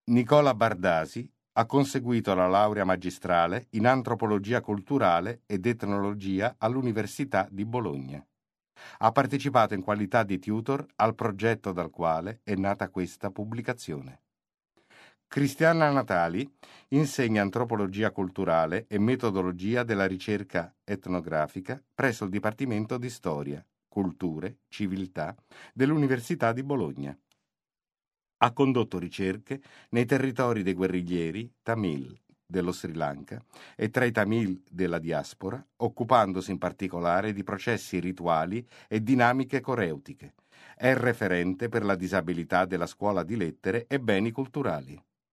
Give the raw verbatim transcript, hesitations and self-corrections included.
Nicola Bardasi ha conseguito la laurea magistrale in antropologia culturale ed etnologia all'Università di Bologna. Ha partecipato in qualità di tutor al progetto dal quale è nata questa pubblicazione. Cristiana Natali insegna antropologia culturale e metodologia della ricerca etnografica presso il Dipartimento di Storia, Culture, Civiltà dell'Università di Bologna. Ha condotto ricerche nei territori dei guerriglieri Tamil dello Sri Lanka e tra i Tamil della diaspora, occupandosi in particolare di processi rituali e dinamiche coreutiche. È referente per la disabilità della Scuola di Lettere e Beni Culturali.